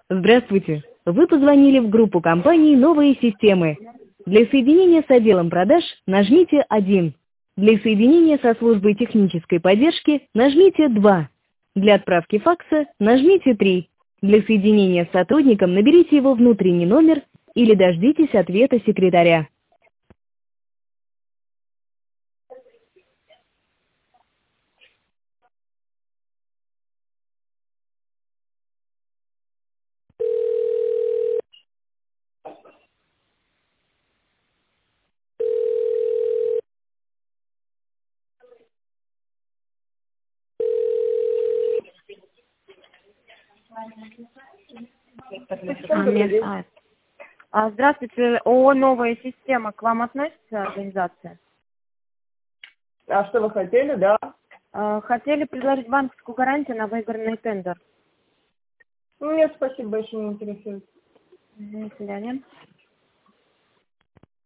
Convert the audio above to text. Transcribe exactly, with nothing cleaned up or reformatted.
Здравствуйте! Вы позвонили в группу компании «Новые системы». Для соединения с отделом продаж нажмите один. Для соединения со службой технической поддержки нажмите два. Для отправки факса нажмите три. Для соединения с сотрудником наберите его внутренний номер или дождитесь ответа секретаря. А, нет, а. А, Здравствуйте, ООО «Новая система». К вам относится организация? А что вы хотели, да? А, Хотели предложить банковскую гарантию на выигранный тендер. Нет, спасибо большое, не интересует. До свидания.